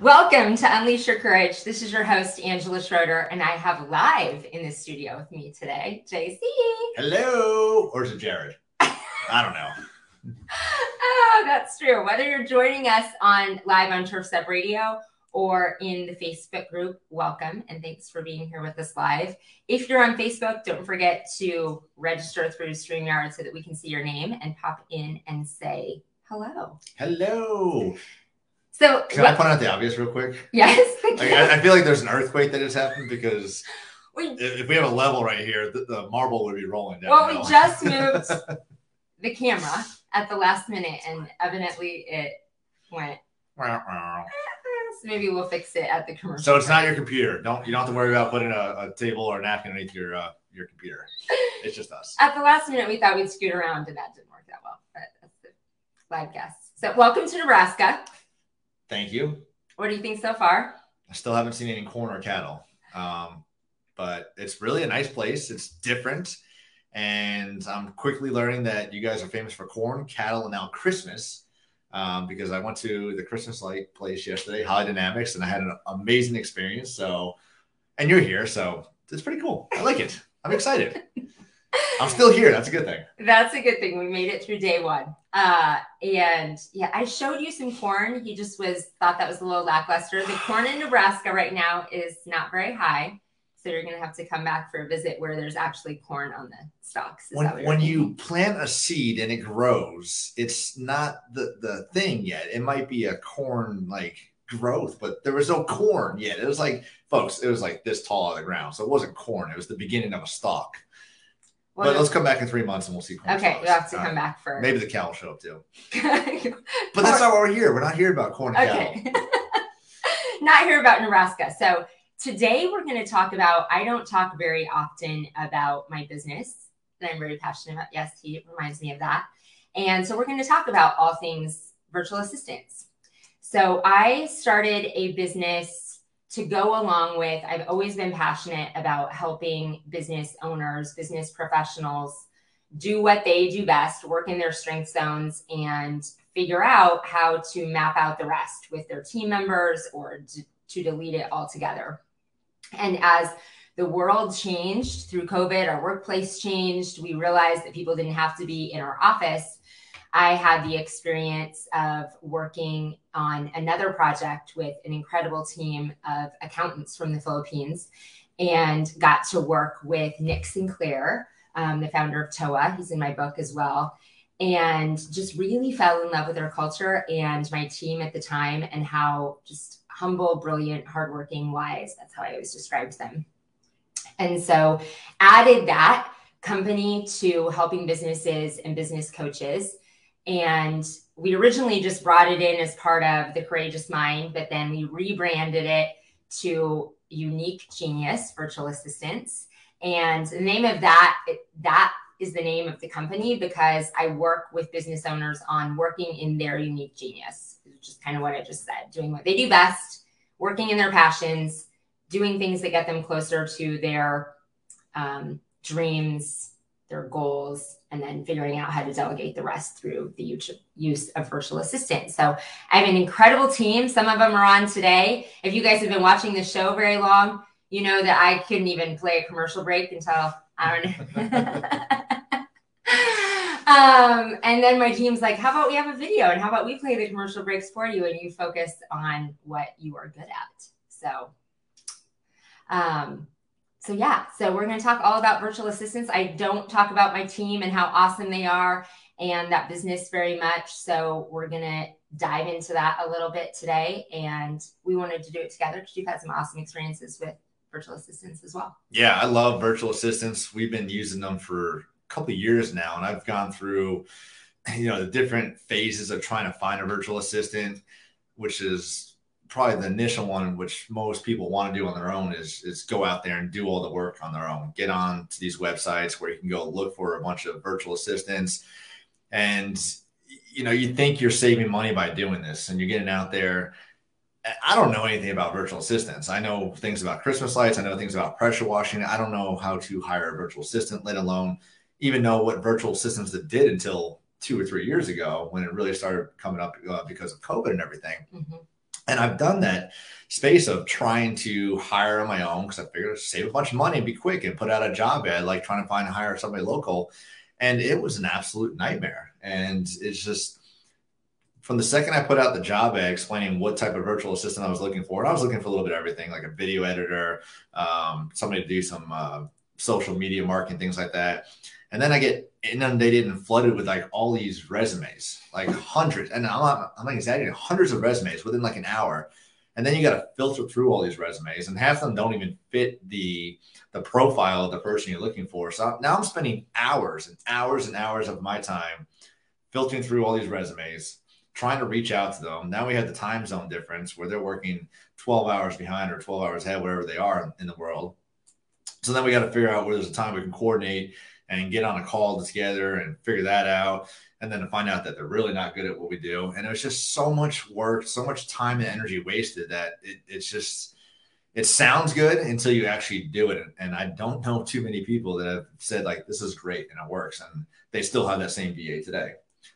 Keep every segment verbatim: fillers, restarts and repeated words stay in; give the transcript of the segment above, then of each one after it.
Welcome to Unleash Your Courage. This is your host, Angela Schroeder, and I have live in the studio with me today, J C. Hello. Or is it Jared? I don't know. Oh, that's true. Whether you're joining us on live on Turf Step Radio or in the Facebook group, welcome, and thanks for being here with us live. If you're on Facebook, don't forget to register through StreamYard so that we can see your name and pop in and say hello. Hello. So, can what, I point out the obvious real quick? Yes. Like, I, I feel like there's an earthquake that just happened because we, if we have a level right here, the, the marble would be rolling down. Well, we just moved the camera at the last minute, and evidently it went. So maybe we'll fix it at the commercial. So it's not your computer. Don't you don't have to worry about putting a, a table or a napkin underneath your uh, your computer. It's just us. At the last minute, we thought we'd scoot around, and that didn't work that well. But that's the live guest. So welcome to Nebraska. Thank you. What do you think so far? I still haven't seen any corn or cattle, um, but it's really a nice place. It's different, and I'm quickly learning that you guys are famous for corn, cattle, and now Christmas. Um, because I went to the Christmas light place yesterday, Holly Dynamics, and I had an amazing experience. So, and you're here, so it's pretty cool. I like it. I'm excited. I'm still here. That's a good thing. That's a good thing. We made it through day one. Uh, and yeah, I showed you some corn. He just was thought that was a little lackluster. The corn in Nebraska right now is not very high. So you're going to have to come back for a visit where there's actually corn on the stalks. Is when that what when thinking? You plant a seed and it grows, it's not the, the thing yet. It might be a corn like growth, but there was no corn yet. It was like, folks, it was like this tall out of the ground. So it wasn't corn. It was the beginning of a stalk. Well, but let's come back in three months and we'll see corn. Okay, stalks. we'll have to All come right. back for maybe the cow will show up too. But that's not why we're here. We're not here about corn and okay. cattle. Not here about Nebraska. So today we're going to talk about, I don't talk very often about my business that I'm very passionate about. Yes, he reminds me of that. And so we're going to talk about all things virtual assistants. So I started a business to go along with, I've always been passionate about helping business owners, business professionals do what they do best, work in their strength zones, and figure out how to map out the rest with their team members or to, to delete it altogether. And as the world changed through COVID, our workplace changed, we realized that people didn't have to be in our office. I had the experience of working on another project with an incredible team of accountants from the Philippines and got to work with Nick Sinclair, um, the founder of T O A. He's in my book as well. And just really fell in love with their culture and my team at the time and how just humble, brilliant, hardworking, wise. That's how I always described them. And so added that company to helping businesses and business coaches. And we originally just brought it in as part of the Courageous Mind, but then we rebranded it to Unique Genius Virtual Assistants. And the name of that, that is the name of the company because I work with business owners on working in their unique genius, which is kind of what I just said, doing what they do best, working in their passions, doing things that get them closer to their um, dreams, their goals, and then figuring out how to delegate the rest through the use of virtual assistants. So I have an incredible team. Some of them are on today. If you guys have been watching the show very long, you know that I couldn't even play a commercial break until, I don't know. um, and then my team's like, how about we have a video and how about we play the commercial breaks for you and you focus on what you are good at. So, um, So yeah, so we're going to talk all about virtual assistants. I don't talk about my team and how awesome they are and that business very much. So we're going to dive into that a little bit today. And we wanted to do it together because you've had some awesome experiences with virtual assistants as well. Yeah, I love virtual assistants. We've been using them for a couple of years now. And I've gone through, you know, the different phases of trying to find a virtual assistant, which is probably the initial one, which most people want to do on their own, is, is go out there and do all the work on their own. Get on to these websites where you can go look for a bunch of virtual assistants. And, you know, you think you're saving money by doing this and you're getting out there. I don't know anything about virtual assistants. I know things about Christmas lights. I know things about pressure washing. I don't know how to hire a virtual assistant, let alone even know what virtual assistants that did until two or three years ago when it really started coming up uh, because of COVID and everything. Mm-hmm. And I've done that space of trying to hire on my own because I figured save a bunch of money and be quick and put out a job ad, like trying to find and hire somebody local. And it was an absolute nightmare. And it's just, from the second I put out the job ad explaining what type of virtual assistant I was looking for, and I was looking for a little bit of everything, like a video editor, um, somebody to do some uh, social media marketing, things like that. And then I get inundated and flooded with like all these resumes, like hundreds, and I'm not, I'm not exaggerating, hundreds of resumes within like an hour. And then you got to filter through all these resumes, and half of them don't even fit the the profile of the person you're looking for. So now I'm spending hours and hours and hours of my time filtering through all these resumes, trying to reach out to them. Now we have the time zone difference where they're working twelve hours behind or twelve hours ahead, wherever they are in the world. So then we got to figure out where there's a time we can coordinate and get on a call together and figure that out. And then to find out that they're really not good at what we do. And it was just so much work, so much time and energy wasted that it, it's just, it sounds good until you actually do it. And I don't know too many people that have said like, this is great and it works. And they still have that same V A today.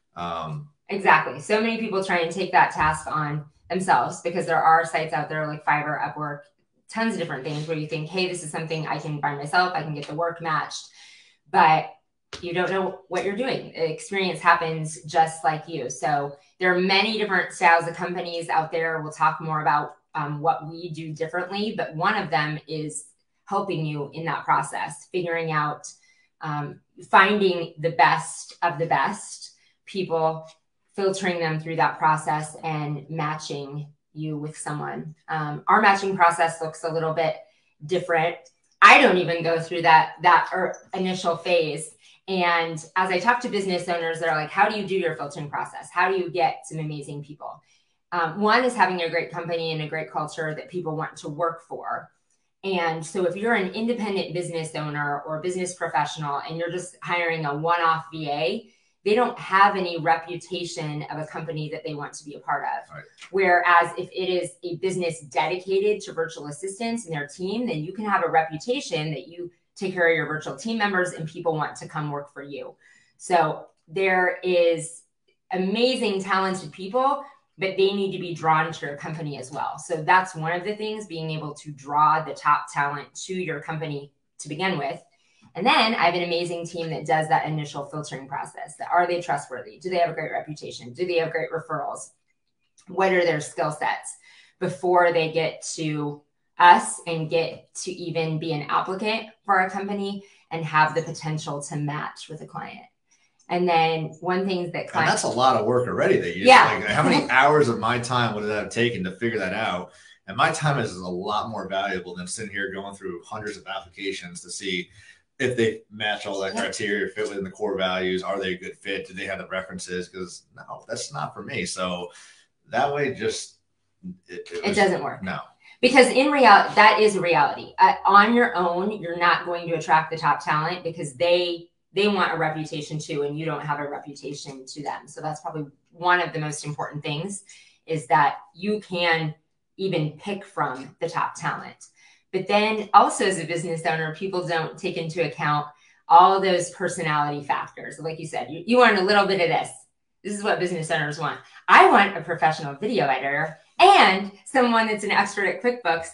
Um, Exactly. So many people try and take that task on themselves because there are sites out there like Fiverr, Upwork, tons of different things where you think, hey, this is something I can find myself. I can get the work matched, but you don't know what you're doing. Experience happens just like you. So there are many different styles of companies out there. We'll talk more about um, what we do differently, but one of them is helping you in that process, figuring out, um, finding the best of the best people, filtering them through that process and matching you with someone. Um, our matching process looks a little bit different. I don't even go through that, that er, initial phase. And as I talk to business owners, they're like, how do you do your filtering process? How do you get some amazing people? Um, one is having a great company and a great culture that people want to work for. And so if you're an independent business owner or business professional and you're just hiring a one-off V A, they don't have any reputation of a company that they want to be a part of. Right. Whereas if it is a business dedicated to virtual assistants and their team, then you can have a reputation that you take care of your virtual team members and people want to come work for you. So there is amazing, talented people, but they need to be drawn to your company as well. So that's one of the things, being able to draw the top talent to your company to begin with. And then I have an amazing team that does that initial filtering process. Are they trustworthy? Do they have a great reputation? Do they have great referrals? What are their skill sets before they get to us and get to even be an applicant for a company and have the potential to match with a client? And then one thing that clients, and that's a lot of work already. That you yeah. Like, how many hours of my time would it have taken to figure that out? And my time is a lot more valuable than sitting here going through hundreds of applications to see if they match all that criteria, fit within the core values. Are they a good fit? Do they have the references? Because no, that's not for me. So that way, just it, it, was, it doesn't work. No. Because in reality, that is a reality. Uh, on your own, you're not going to attract the top talent because they they want a reputation too, and you don't have a reputation to them. So that's probably one of the most important things, is that you can even pick from the top talent. But then also as a business owner, people don't take into account all those personality factors. Like you said, you, you want a little bit of this. This is what business owners want. I want a professional video editor and someone that's an expert at QuickBooks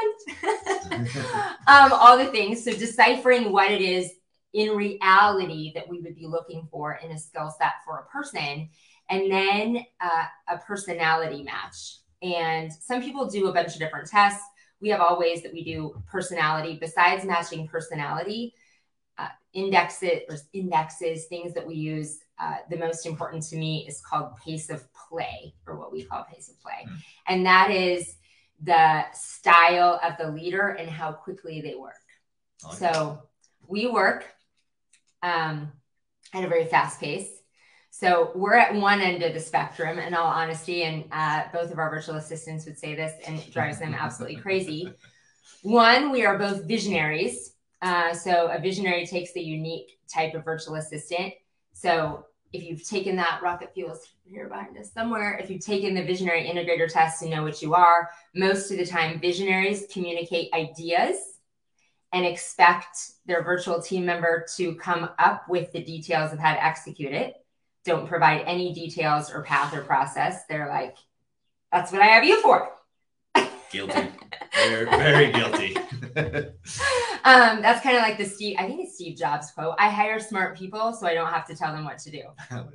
and um, all the things. So deciphering what it is in reality that we would be looking for in a skill set for a person, and then uh, a personality match. And some people do a bunch of different tests. We have all ways that we do personality. Besides matching personality, uh, indexes, or indexes, things that we use. Uh, the most important to me is called pace of play, or what we call pace of play. Mm. And that is the style of the leader and how quickly they work. Okay. So we work um, at a very fast pace. So we're at one end of the spectrum, in all honesty, and uh, both of our virtual assistants would say this, and it drives them absolutely crazy. One, we are both visionaries. Uh, so a visionary takes the unique type of virtual assistant. So if you've taken that, rocket fuels here behind us somewhere, if you've taken the visionary integrator test and know what you are, most of the time visionaries communicate ideas and expect their virtual team member to come up with the details of how to execute it. Don't provide any details or path or process. They're like, That's what I have you for. Guilty. Very, very guilty. um, that's kind of like the Steve, I think it's Steve Jobs quote. I hire smart people so I don't have to tell them what to do.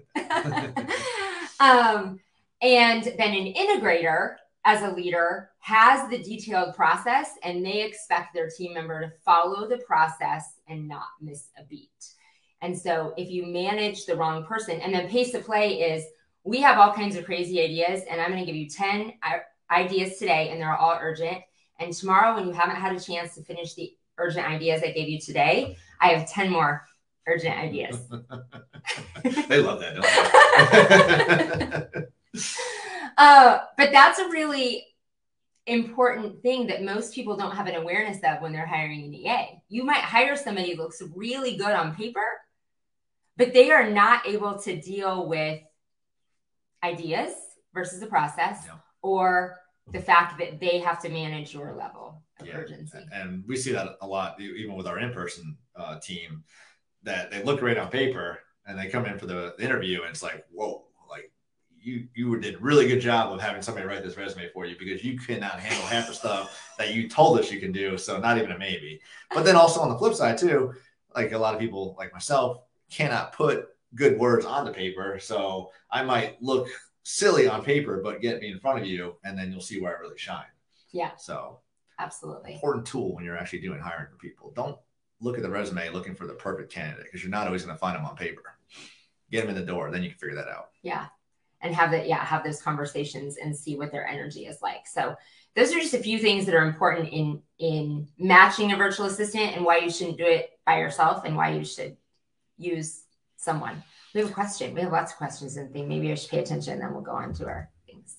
um, and then an integrator as a leader has the detailed process, and they expect their team member to follow the process and not miss a beat. And so if you manage the wrong person, and then pace of play is, we have all kinds of crazy ideas, and I'm going to give you ten ideas today, and they're all urgent. And tomorrow, when you haven't had a chance to finish the urgent ideas I gave you today, I have ten more urgent ideas. They love that, don't they? uh, but that's a really important thing that most people don't have an awareness of when they're hiring an E A. You might hire somebody who looks really good on paper, but they are not able to deal with ideas versus the process, yeah. or the fact that they have to manage your level of yeah. urgency. And we see that a lot, even with our in-person uh, team, that they look great on paper and they come in for the, the interview and it's like, whoa, like you you did a really good job of having somebody write this resume for you, because you cannot handle half the stuff that you told us you can do. So not even a maybe. But then also on the flip side too, like a lot of people like myself cannot put good words on the paper. So I might look silly on paper, but get me in front of you and then you'll see where I really shine. Yeah. So absolutely. Important tool when you're actually doing hiring for people. Don't look at the resume looking for the perfect candidate, because you're not always going to find them on paper. Get them in the door, then you can figure that out. Yeah. And have that, yeah, have those conversations and see what their energy is like. So those are just a few things that are important in, in matching a virtual assistant, and why you shouldn't do it by yourself and why you should use someone. We have a question. We have lots of questions and things. Maybe I should pay attention, and then we'll go on to our things.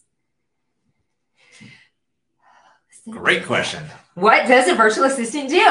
Great question. What does a virtual assistant do?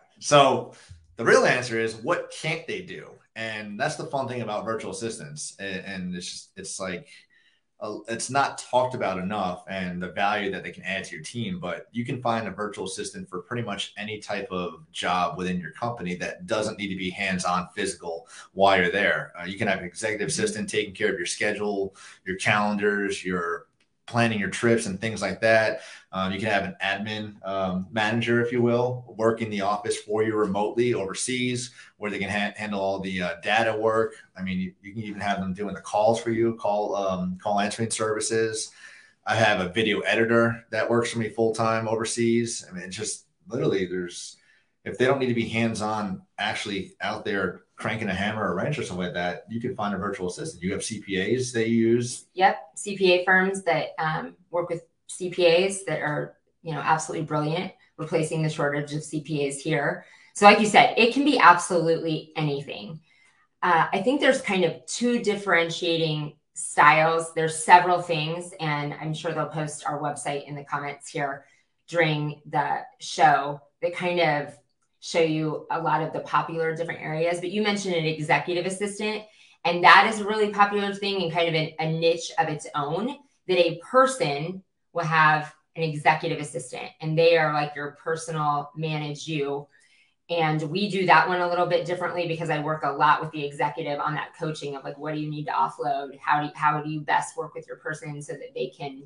So the real answer is, what can't they do? And that's the fun thing about virtual assistants. And, and it's just, it's like, uh, it's not talked about enough, and the value that they can add to your team. But you can find a virtual assistant for pretty much any type of job within your company that doesn't need to be hands-on physical while you're there. Uh, you can have an executive assistant taking care of your schedule, your calendars, your planning your trips and things like that. Um, you can have an admin um, manager, if you will, work in the office for you remotely overseas, where they can ha- handle all the uh, data work. I mean, you, you can even have them doing the calls for you, call um, call answering services. I have a video editor that works for me full-time overseas. I mean, it's just literally, there's, if they don't need to be hands-on actually out there cranking a hammer or a wrench or something like that, you can find a virtual assistant. You have C P As they use. Yep. C P A firms that um, work with C P As that are, you know, absolutely brilliant, replacing the shortage of C P As here. So like you said, it can be absolutely anything. Uh, I think there's kind of two differentiating styles. There's several things, and I'm sure they'll post our website in the comments here during the show that kind of show you a lot of the popular different areas. But you mentioned an executive assistant, and that is a really popular thing and kind of an, a niche of its own, that a person will have an executive assistant, and they are like your personal manage you. And we do that one a little bit differently, because I work a lot with the executive on that coaching of like, what do you need to offload? How do you, how do you best work with your person so that they can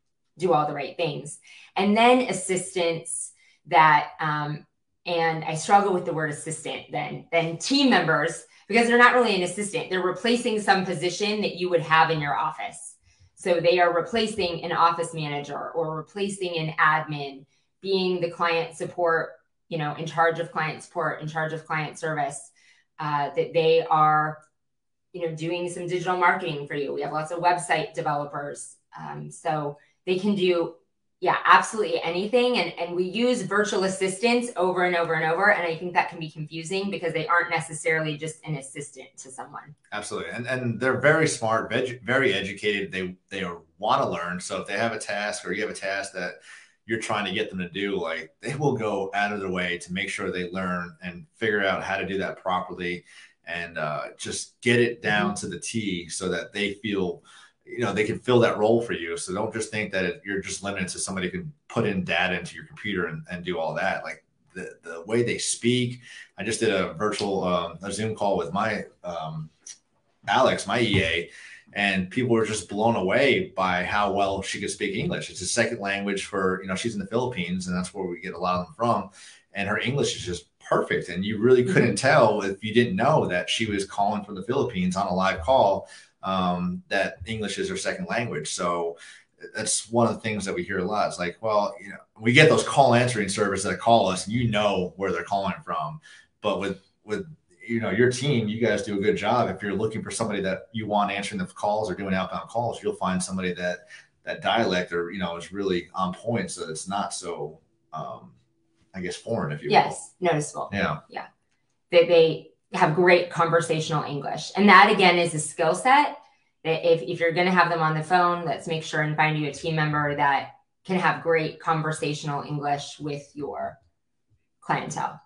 do all the right things? And then assistants that, um, and I struggle with the word assistant then, then team members, because they're not really an assistant. They're replacing some position that you would have in your office. So they are replacing an office manager or replacing an admin, being the client support, you know, in charge of client support, in charge of client service, uh, that they are, you know, doing some digital marketing for you. We have lots of website developers. Um, so they can do, yeah, absolutely anything. And, and we use virtual assistants over and over and over. And I think that can be confusing, because they aren't necessarily just an assistant to someone. Absolutely. And and they're very smart, very educated. They, they want to learn. So if they have a task, or you have a task that you're trying to get them to do, like, they will go out of their way to make sure they learn and figure out how to do that properly, and uh, just get it down mm-hmm. to the T, so that they feel, you know, they can fill that role for you. So don't just think that it, you're just limited to somebody who can put in data into your computer and, and do all that. Like the, the way they speak. I just did a virtual um, a Zoom call with my um, Alex, my E A, And people were just blown away by how well she could speak English. It's a second language for, you know, she's in the Philippines, and that's where we get a lot of them from. And her English is just perfect. And you really couldn't tell if you didn't know that she was calling from the Philippines on a live call, um, that English is her second language. So that's one of the things that we hear a lot. It's like, well, you know, we get those call answering services that call us and you know where they're calling from. But with, with, you know, your team, you guys do a good job. If you're looking for somebody that you want answering the calls or doing outbound calls, you'll find somebody that, that dialect or, you know, is really on point. So it's not so, um, I guess, foreign, if you will. Yes, noticeable. Yeah. Yeah. They, they have great conversational English. And that, again, is a skill set that if, if you're going to have them on the phone, let's make sure and find you a team member that can have great conversational English with your clientele.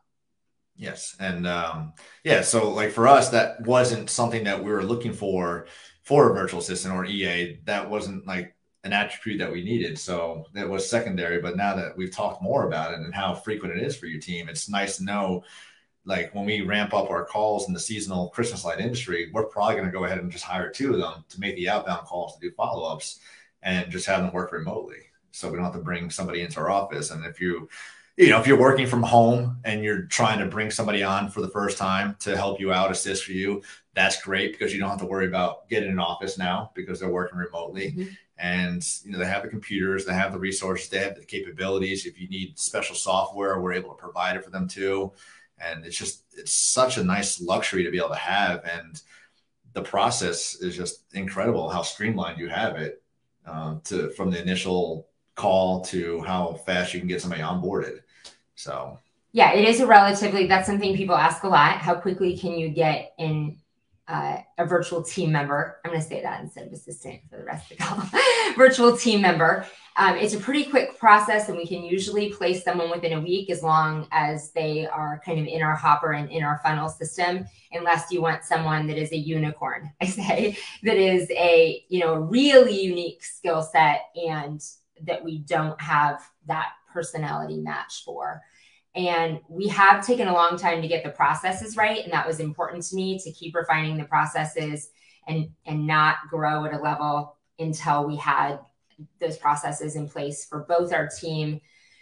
Yes. And um, yeah, so like for us, that wasn't something that we were looking for for a virtual assistant or E A. That wasn't like an attribute that we needed. So that was secondary. But now that we've talked more about it and how frequent it is for your team, it's nice to know, like when we ramp up our calls in the seasonal Christmas light industry, we're probably going to go ahead and just hire two of them to make the outbound calls, to do follow-ups, and just have them work remotely. So we don't have to bring somebody into our office. And if you, you know, if you're working from home and you're trying to bring somebody on for the first time to help you out, assist for you, that's great, because you don't have to worry about getting an office now because they're working remotely. Mm-hmm. And, you know, they have the computers, they have the resources, they have the capabilities. If you need special software, we're able to provide it for them too. And it's just, it's such a nice luxury to be able to have. And the process is just incredible how streamlined you have it, uh, to, from the initial call to how fast you can get somebody onboarded. So, yeah, it is a relatively, that's something people ask a lot. How quickly can you get in uh, a virtual team member? I'm going to say that instead of assistant for the rest of the call. Virtual team member. Um, it's a pretty quick process, and we can usually place someone within a week as long as they are kind of in our hopper and in our funnel system, unless you want someone that is a unicorn, I say, that is a, you know, really unique skill set and that we don't have that personality match for. And we have taken a long time to get the processes right. And that was important to me, to keep refining the processes and, and not grow at a level until we had those processes in place for both our team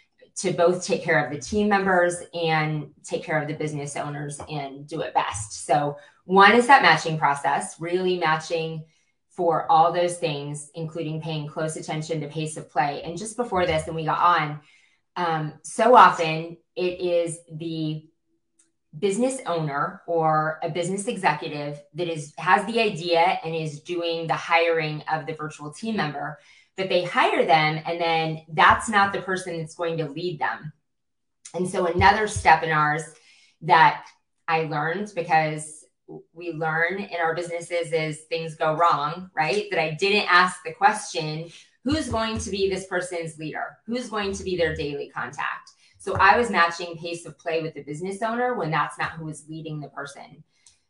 to both take care of the team members and take care of the business owners and do it best. So one is that matching process, really matching for all those things, including paying close attention to pace of play. And just before this, and we got on, um, so often it is the business owner or a business executive that is has the idea and is doing the hiring of the virtual team member, but they hire them and then that's not the person that's going to lead them. And so another step in ours that I learned, because we learn in our businesses as things go wrong, right? That I didn't ask the question, who's going to be this person's leader? Who's going to be their daily contact? So I was matching pace of play with the business owner when that's not who was leading the person.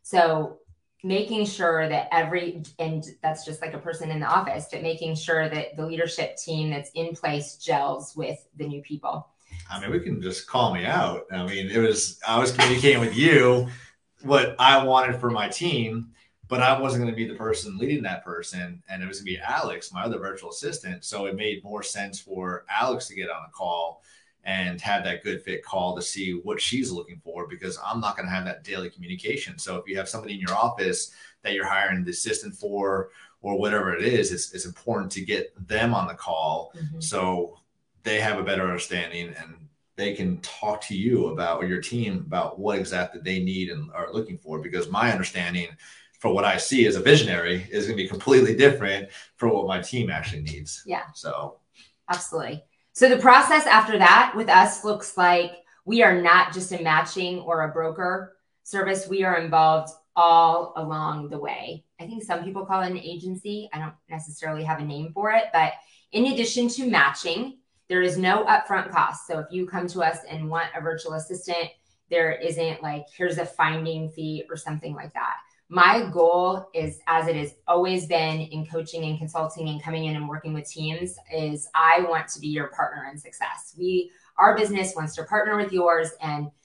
So making sure that every, and that's just like a person in the office, but making sure that the leadership team that's in place gels with the new people. I mean, we can just call me out. I mean, it was, I was communicating with you what I wanted for my team, but I wasn't going to be the person leading that person. And it was going to be Alex, my other virtual assistant. So it made more sense for Alex to get on a call and have that good fit call to see what she's looking for, because I'm not going to have that daily communication. So if you have somebody in your office that you're hiring the assistant for, or whatever it is, it's, it's important to get them on the call. Mm-hmm. So they have a better understanding and they can talk to you about, or your team about what exactly they need and are looking for. Because my understanding for what I see as a visionary is going to be completely different for what my team actually needs. Yeah. So absolutely. So the process after that with us looks like we are not just a matching or a broker service. We are involved all along the way. I think some people call it an agency. I don't necessarily have a name for it, but in addition to matching, there is no upfront cost. So if you come to us and want a virtual assistant, there isn't like, here's a finding fee or something like that. My goal is, as it has always been in coaching and consulting and coming in and working with teams, is I want to be your partner in success. We, our business wants to partner with yours, and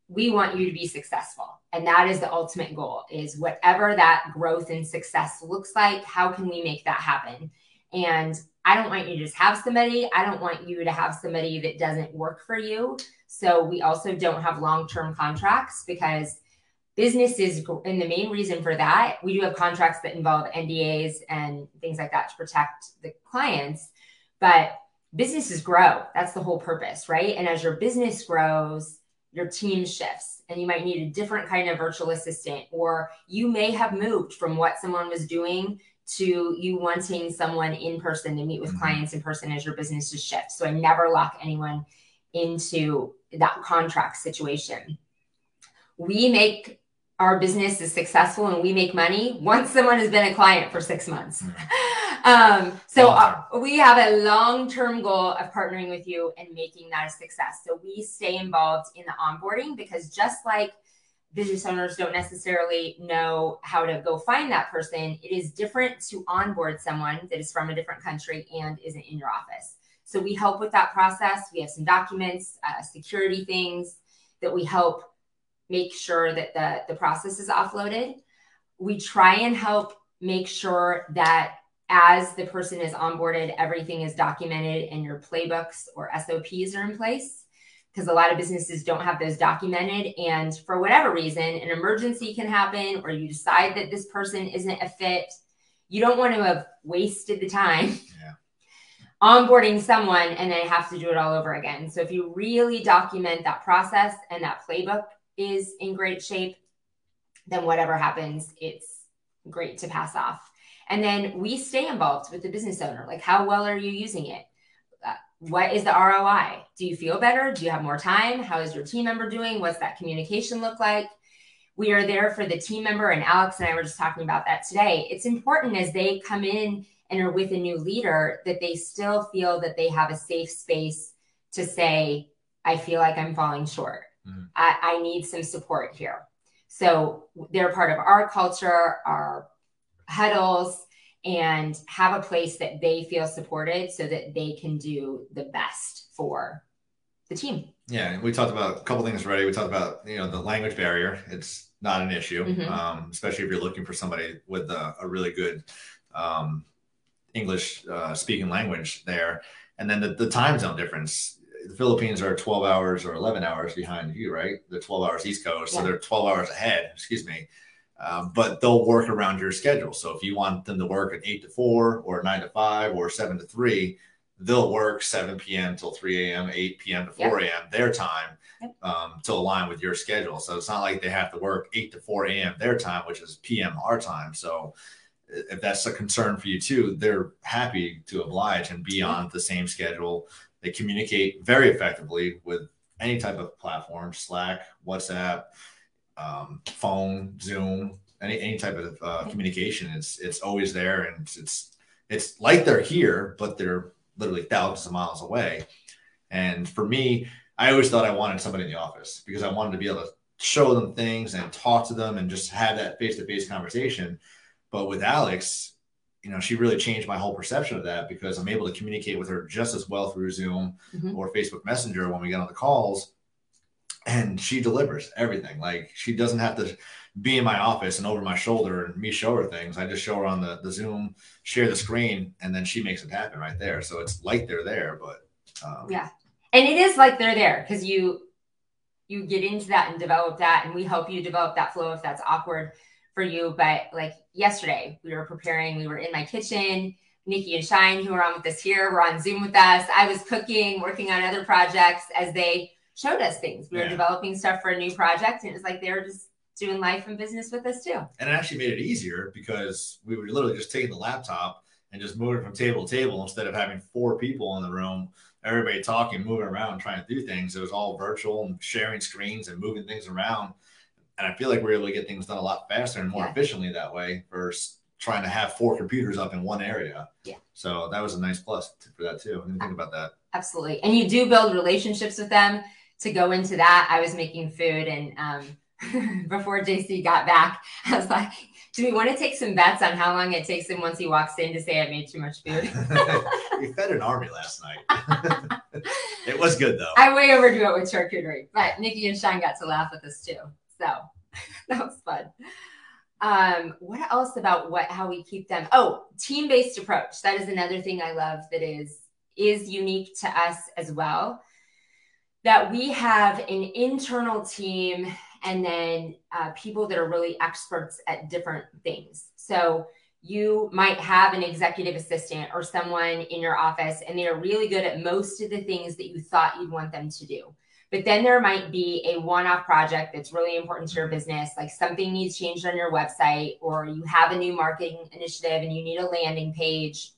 we want you to be successful. And that is the ultimate goal, is whatever that growth and success looks like, how can we make that happen? And I don't want you to just have somebody. I don't want you to have somebody that doesn't work for you. So we also don't have long-term contracts, because businesses, and the main reason for that, we do have contracts that involve N D As and things like that to protect the clients, but businesses grow. That's the whole purpose, right? And as your business grows, your team shifts, and you might need a different kind of virtual assistant, or you may have moved from what someone was doing to you wanting someone in person to meet with mm-hmm. clients in person as your businesses shift. So I never lock anyone into that contract situation. We make our business is successful and we make money once someone has been a client for six months. Mm-hmm. Um, so uh, we have a long-term goal of partnering with you and making that a success. So we stay involved in the onboarding, because just like business owners don't necessarily know how to go find that person, it is different to onboard someone that is from a different country and isn't in your office. So we help with that process. We have some documents, uh, security things that we help make sure that the, the process is offloaded. We try and help make sure that as the person is onboarded, everything is documented and your playbooks or S O Ps are in place, because a lot of businesses don't have those documented. And for whatever reason, an emergency can happen, or you decide that this person isn't a fit. You don't want to have wasted the time yeah. onboarding someone and then have to do it all over again. So if you really document that process and that playbook is in great shape, then whatever happens, it's great to pass off. And then we stay involved with the business owner. Like, how well are you using it? Uh, what is the R O I? Do you feel better? Do you have more time? How is your team member doing? What's that communication look like? We are there for the team member, and Alex and I were just talking about that today. It's important as they come in and are with a new leader that they still feel that they have a safe space to say, I feel like I'm falling short. Mm-hmm. I, I need some support here. So they're part of our culture, our huddles, and have a place that they feel supported so that they can do the best for the team. Yeah, we talked about a couple things already. We talked about, you know, the language barrier. It's not an issue, mm-hmm. um, especially if you're looking for somebody with a, a really good um, English uh, speaking language there. And then the, the time zone difference. The Philippines are twelve hours or eleven hours behind you, right? They're twelve hours East Coast, yeah. So they're twelve hours ahead, excuse me. Um, but they'll work around your schedule. So if you want them to work at eight to four or nine to five or seven to three, they'll work seven p.m. till three a.m., eight p.m. to four a.m. Yep. their time yep. um, to align with your schedule. So it's not like they have to work eight to four a.m. their time, which is p m our time. So if that's a concern for you too, they're happy to oblige and be on the same schedule. They communicate very effectively with any type of platform, Slack, WhatsApp, um, phone, Zoom, any any type of uh, communication. It's it's always there, and it's, it's it's like they're here, but they're literally thousands of miles away. And for me, I always thought I wanted somebody in the office because I wanted to be able to show them things and talk to them and just have that face-to-face conversation. But with Alex, you know, she really changed my whole perception of that, because I'm able to communicate with her just as well through Zoom mm-hmm. or Facebook Messenger when we get on the calls. And she delivers everything. Like, she doesn't have to be in my office and over my shoulder and me show her things. I just show her on the, the Zoom, share the screen, and then she makes it happen right there. So it's like they're there, but um, yeah. And it is like they're there, because you, you get into that and develop that, and we help you develop that flow if that's awkward for you. But like yesterday, we were preparing, we were in my kitchen. Nikki and Shine, who are on with us here, were on Zoom with us. I was cooking, working on other projects as they showed us things. We yeah. were developing stuff for a new project, and it was like they were just doing life and business with us too. And it actually made it easier, because we were literally just taking the laptop and just moving from table to table instead of having four people in the room, everybody talking, moving around, trying to do things. It was all virtual and sharing screens and moving things around. And I feel like we're able to get things done a lot faster and more yeah. efficiently that way versus trying to have four computers up in one area. Yeah. So that was a nice plus for that too. I didn't think about that. Absolutely. And you do build relationships with them. To go into that, I was making food, and um, before J C got back, I was like, Do we want to take some bets on how long it takes him once he walks in to say I made too much food? We fed an army last night. It was good though. I way overdo it with charcuterie, but Nikki and Sean got to laugh with us too. So that was fun. Um, what else about what how we keep them? Oh, team-based approach. That is another thing I love that is is unique to us as well. That we have an internal team and then uh, people that are really experts at different things. So you might have an executive assistant or someone in your office, and they're really good at most of the things that you thought you'd want them to do. But then there might be a one-off project that's really important to your business, like something needs changed on your website, or you have a new marketing initiative and you need a landing page,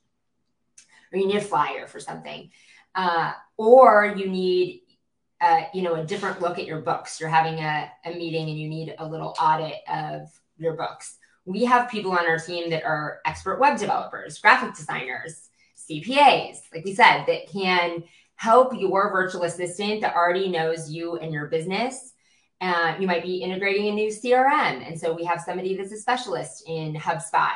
or you need a flyer for something, uh, or you need Uh, you know, a different look at your books. You're having a, a meeting and you need a little audit of your books. We have people on our team that are expert web developers, graphic designers, C P As, like we said, that can help your virtual assistant that already knows you and your business. Uh, you might be integrating a new C R M. And so we have somebody that's a specialist in HubSpot.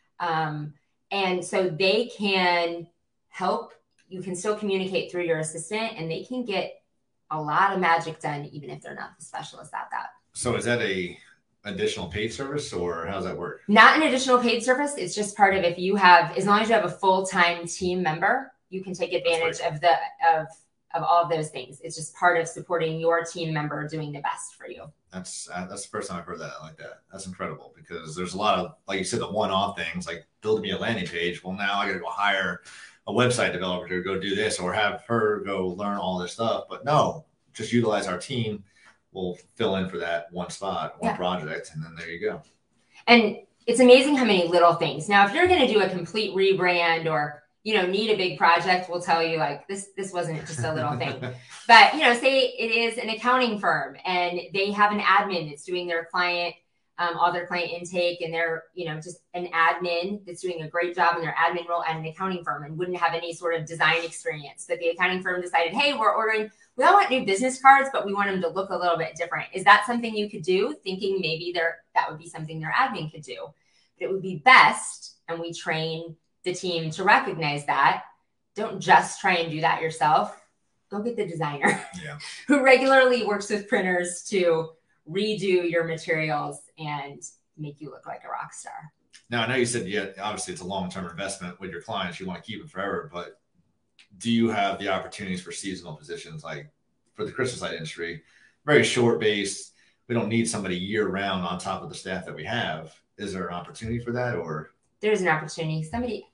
Um, and so they can help. You can still communicate through your assistant, and they can get a lot of magic done, even if they're not the specialist at that. So is that a additional paid service, or how does that work? Not an additional paid service. It's just part of, if you have, as long as you have a full-time team member, you can take advantage of the, of, of all of those things. It's just part of supporting your team member doing the best for you. That's, uh, that's the first time I've heard that like that. That's incredible, because there's a lot of, like you said, the one-off things like building me a landing page. Well, now I got to go hire a website developer to go do this, or have her go learn all this stuff. But no, just utilize our team. We'll fill in for that one spot, one yeah. project, and then there you go. And it's amazing how many little things. Now, if you're going to do a complete rebrand, or, you know, need a big project, we'll tell you like this, this wasn't just a little thing. But, you know, say it is an accounting firm and they have an admin that's doing their client Um, all their client intake, and they're, you know, just an admin that's doing a great job in their admin role at an accounting firm and wouldn't have any sort of design experience. But the accounting firm decided, hey, we're ordering, we all want new business cards, but we want them to look a little bit different. Is that something you could do? Thinking maybe there that would be something their admin could do. But it would be best, and we train the team to recognize that. Don't just try and do that yourself. Go get the designer yeah. who regularly works with printers to redo your materials and make you look like a rock star. Now, I know you said, yeah, obviously it's a long-term investment with your clients. You want to keep it forever, but do you have the opportunities for seasonal positions? Like for the Christmas light industry, very short base. We don't need somebody year round on top of the staff that we have. Is there an opportunity for that, or? There's an opportunity. Somebody,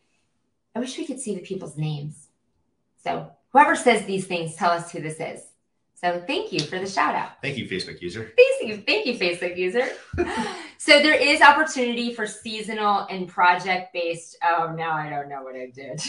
I wish we could see the people's names. So whoever says these things, tell us who this is. So thank you for the shout out. Thank you, Facebook user. Thank you, thank you, Facebook user. So there is opportunity for seasonal and project-based. Oh, now I don't know what I did.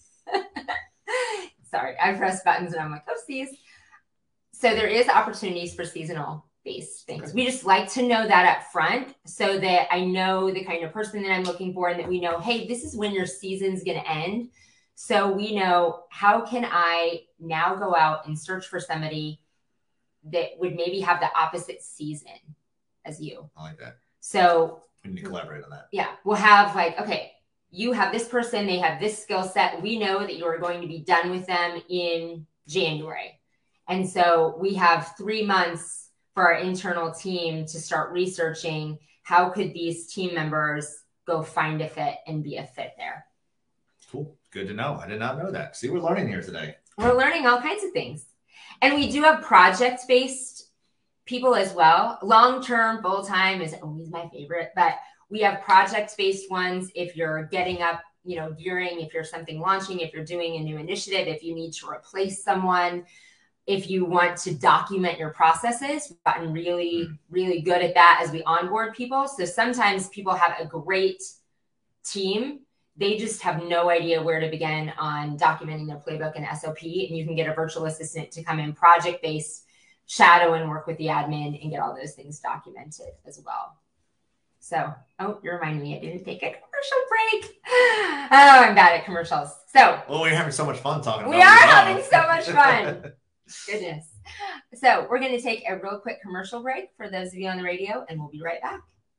Sorry, I pressed buttons and I'm like, oopsies. So there is opportunities for seasonal-based things. We just like to know that up front so that I know the kind of person that I'm looking for, and that we know, hey, this is when your season's going to end. So we know, how can I now go out and search for somebody that would maybe have the opposite season as you. I like that. So we need to collaborate on that. Yeah. We'll have like, okay, you have this person, they have this skill set. We know that you're going to be done with them in January. And so we have three months for our internal team to start researching how could these team members go find a fit and be a fit there. Cool. Good to know. I did not know that. See, we're learning here today. We're learning all kinds of things. And we do have project-based people as well. Long-term, full-time is always my favorite, but we have project-based ones. If you're getting up, you know, during, if you're something launching, if you're doing a new initiative, if you need to replace someone, if you want to document your processes, we've gotten really, mm. really good at that as we onboard people. So sometimes people have a great team. They just have no idea where to begin on documenting their playbook and S O P. And you can get a virtual assistant to come in project-based, shadow and work with the admin and get all those things documented as well. So, oh, you reminded me I didn't take a commercial break. Oh, I'm bad at commercials. So, well, we're having so much fun talking about We are having so much fun. Goodness. So we're going to take a real quick commercial break for those of you on the radio, and we'll be right back.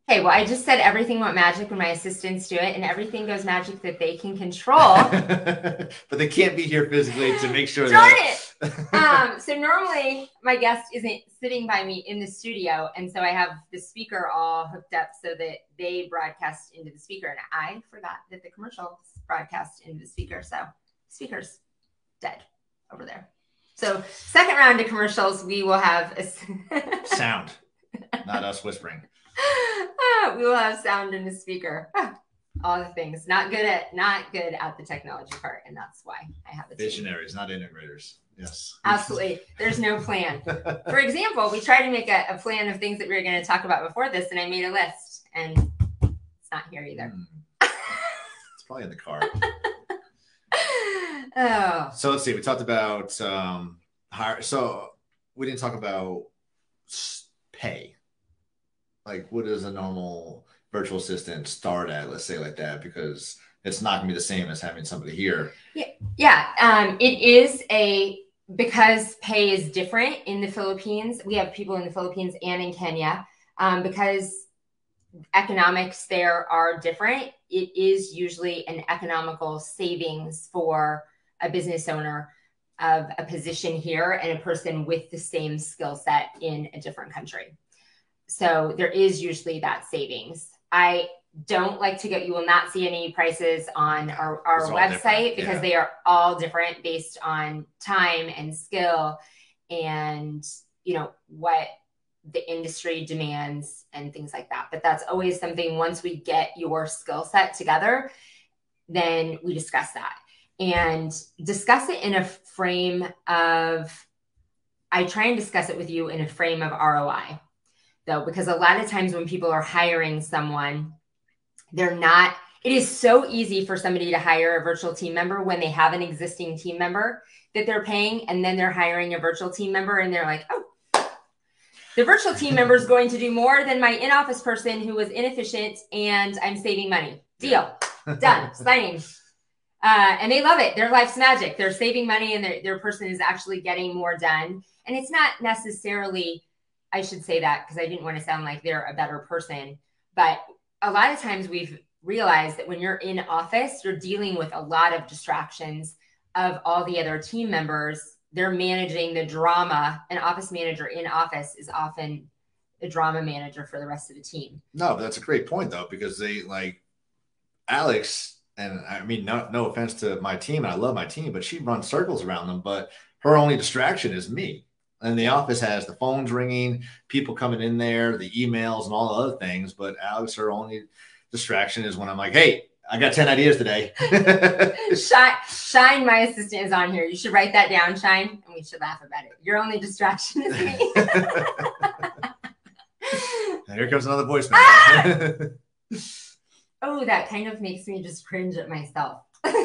Okay, well, I just said everything went magic when my assistants do it, and everything goes magic that they can control. But they can't be here physically to make sure Darn that... it! um, so normally my guest isn't sitting by me in the studio, and so I have the speaker all hooked up so that they broadcast into the speaker, and I forgot that the commercials broadcast into the speaker, so speaker's dead over there. So second round of commercials, we will have a sound, not us whispering. We will have sound in the speaker. All the things. Not good at not good at the technology part, and that's why I have a team. Visionaries, not integrators. Yes. Absolutely. There's no plan. For example, we tried to make a, a plan of things that we were going to talk about before this, and I made a list, and it's not here either. Mm. It's probably in the car. Oh. So let's see. We talked about um, hire. So we didn't talk about pay. Like, what does a normal virtual assistant start at? Let's say like that, because it's not gonna be the same as having somebody here. Yeah, yeah. Um, it is a because pay is different in the Philippines. We have people in the Philippines and in Kenya um, because economics there are different. It is usually an economical savings for a business owner of a position here and a person with the same skill set in a different country. So there is usually that savings. I don't like to get, you will not see any prices on our, our website because yeah. they are all different based on time and skill and, you know, what the industry demands and things like that. But that's always something, once we get your skill set together, then we discuss that and discuss it in a frame of, I try and discuss it with you in a frame of R O I. Though, because a lot of times when people are hiring someone, they're not, it is so easy for somebody to hire a virtual team member when they have an existing team member that they're paying, and then they're hiring a virtual team member and they're like, oh, the virtual team member is going to do more than my in-office person who was inefficient and I'm saving money. Deal. Done. Signing. Uh, and they love it. Their life's magic. They're saving money and their, their person is actually getting more done. And it's not necessarily, I should say that because I didn't want to sound like they're a better person. But a lot of times we've realized that when you're in office, you're dealing with a lot of distractions of all the other team members. They're managing the drama. An office manager in office is often a drama manager for the rest of the team. No, but that's a great point, though, because they like Alex, and I mean, no, no offense to my team, and I love my team, but she runs circles around them. But her only distraction is me. And the office has the phones ringing, people coming in there, the emails and all the other things. But Alex, her only distraction is when I'm like, hey, I got ten ideas today. Shine, Shine, my assistant, is on here. You should write that down, Shine, and we should laugh about it. Your only distraction is me. Here comes another voicemail. Ah! Oh, that kind of makes me just cringe at myself.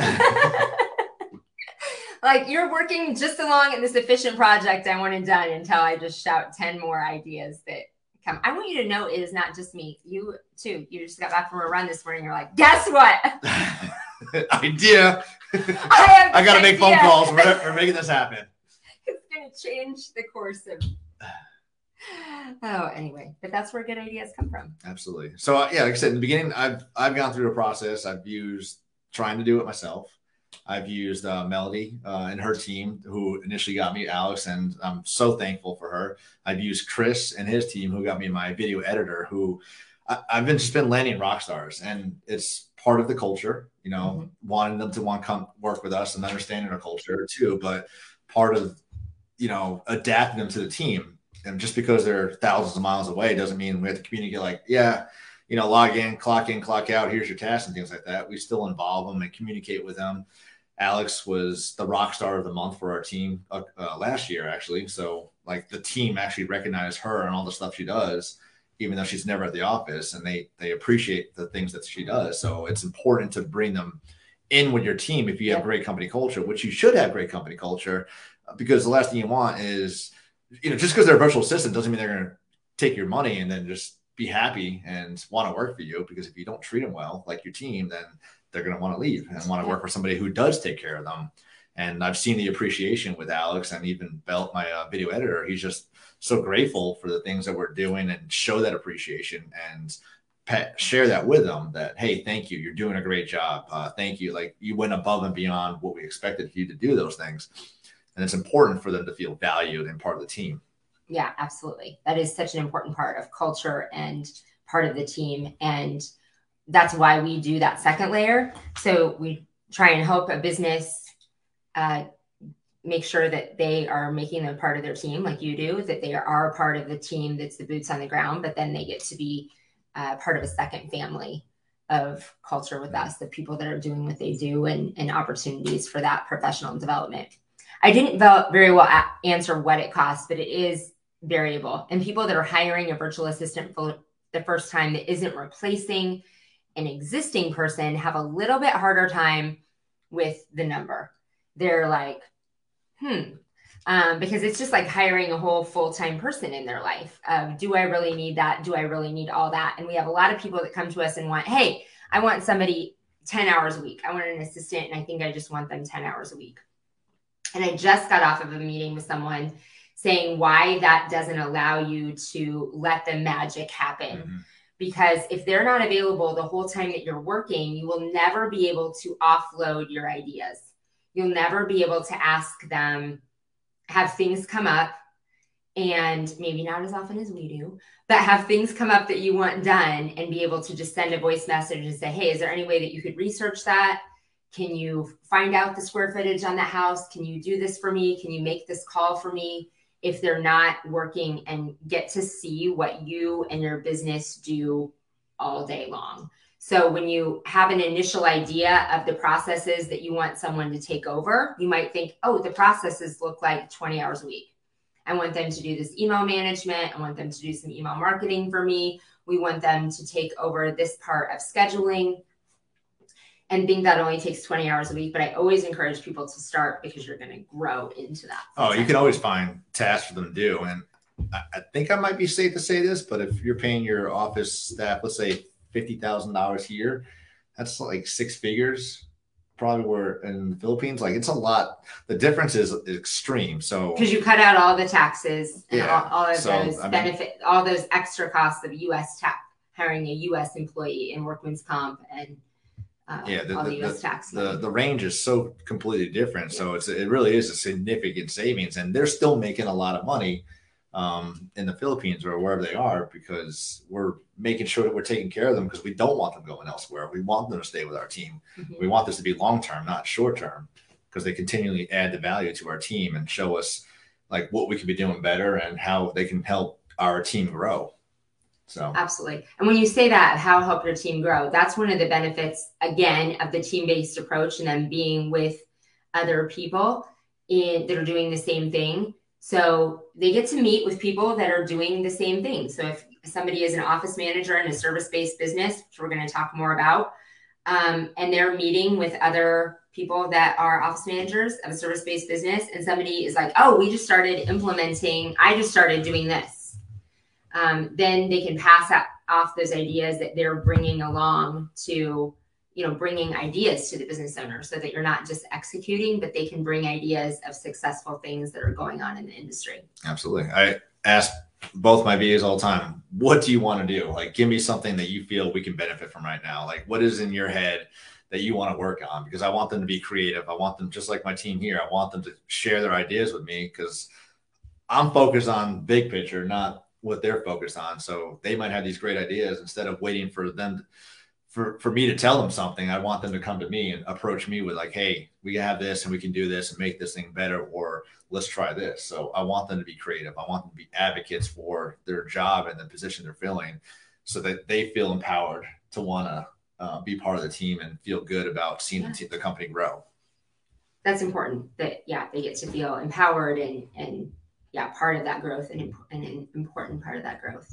Like, you're working just along in this efficient project I wanted done until I just shout ten more ideas that come. I want you to know it is not just me. You, too. You just got back from a run this morning. You're like, guess what? Idea. I have I got to make phone calls. We're, we're making this happen. It's going to change the course of... Oh, anyway. But that's where good ideas come from. Absolutely. So, uh, yeah, like I said, in the beginning, I've, I've gone through a process. I've used trying to do it myself. I've used uh, Melody uh, and her team, who initially got me, Alex, and I'm so thankful for her. I've used Chris and his team, who got me my video editor, who I, I've been just been landing rock stars, and it's part of the culture, you know, mm-hmm. wanting them to want to come work with us and understanding our culture too, but part of, you know, adapting them to the team. And just because they're thousands of miles away doesn't mean we have to communicate like, yeah, you know, log in, clock in, clock out, here's your task and things like that. We still involve them and communicate with them. Alex was the rock star of the month for our team uh, uh, last year, actually. So like the team actually recognized her and all the stuff she does, even though she's never at the office, and they, they appreciate the things that she does. So it's important to bring them in with your team if you have great company culture, which you should have great company culture, because the last thing you want is, you know, just because they're a virtual assistant doesn't mean they're going to take your money and then just be happy and want to work for you. Because if you don't treat them well, like your team, then they're going to want to leave and want to work for somebody who does take care of them. And I've seen the appreciation with Alex and even Belt, my uh, video editor. He's just so grateful for the things that we're doing and show that appreciation. And pet, share that with them that, hey, thank you. You're doing a great job. Uh, thank you. Like you went above and beyond what we expected you to do those things. And it's important for them to feel valued and part of the team. Yeah, absolutely. That is such an important part of culture and part of the team. And that's why we do that second layer. So we try and help a business uh, make sure that they are making them part of their team like you do, that they are part of the team that's the boots on the ground, but then they get to be uh, part of a second family of culture with us, the people that are doing what they do and, and opportunities for that professional development. I didn't very well answer what it costs, but it is variable. And people that are hiring a virtual assistant for the first time that isn't replacing an existing person have a little bit harder time with the number. They're like, hmm, um, because it's just like hiring a whole full-time person in their life. Um, do I really need that? Do I really need all that? And we have a lot of people that come to us and want, hey, I want somebody ten hours a week. I want an assistant, and I think I just want them ten hours a week. And I just got off of a meeting with someone saying why that doesn't allow you to let the magic happen. Mm-hmm. Because if they're not available the whole time that you're working, you will never be able to offload your ideas. You'll never be able to ask them, have things come up, and maybe not as often as we do, but have things come up that you want done and be able to just send a voice message and say, hey, is there any way that you could research that? Can you find out the square footage on the house? Can you do this for me? Can you make this call for me? If they're not working and get to see what you and your business do all day long. So when you have an initial idea of the processes that you want someone to take over, you might think, oh, the processes look like twenty hours a week. I want them to do this email management. I want them to do some email marketing for me. We want them to take over this part of scheduling, and think that only takes twenty hours a week. But I always encourage people to start because you're going to grow into that. Oh, you can always find tasks for them to do. And I, I think I might be safe to say this, but if you're paying your office staff, let's say fifty thousand dollars a year, that's like six figures, probably where in the Philippines, like it's a lot. The difference is extreme. So because you cut out all the taxes and yeah, all, all of so, those I mean, benefit, all those extra costs of U S tax, hiring a U S employee and workman's comp and Uh, yeah, the, all the, the, U S tax the, the range is so completely different. Yeah. So it's it really is a significant savings, and they're still making a lot of money um, in the Philippines or wherever they are because we're making sure that we're taking care of them because we don't want them going elsewhere. We want them to stay with our team. Mm-hmm. We want this to be long term, not short term, because they continually add the value to our team and show us like what we could be doing better and how they can help our team grow. So absolutely. And when you say that, how help your team grow, that's one of the benefits, again, of the team-based approach and then being with other people in, that are doing the same thing. So they get to meet with people that are doing the same thing. So if somebody is an office manager in a service-based business, which we're going to talk more about, um, and they're meeting with other people that are office managers of a service-based business, and somebody is like, oh, we just started implementing, I just started doing this. Um, then they can pass out, off those ideas that they're bringing along to, you know, bringing ideas to the business owner so that you're not just executing, but they can bring ideas of successful things that are going on in the industry. Absolutely. I ask both my V As all the time, what do you want to do? Like, give me something that you feel we can benefit from right now. Like, what is in your head that you want to work on? Because I want them to be creative. I want them, just like my team here, I want them to share their ideas with me because I'm focused on big picture, not what they're focused on. So they might have these great ideas. Instead of waiting for them, for, for me to tell them something, I want them to come to me and approach me with like, hey, we have this and we can do this and make this thing better, or let's try this. So I want them to be creative. I want them to be advocates for their job and the position they're filling so that they feel empowered to want to uh, be part of the team and feel good about seeing yeah. the, the company grow. That's important that, yeah, they get to feel empowered and, and, yeah, part of that growth and, and an important part of that growth.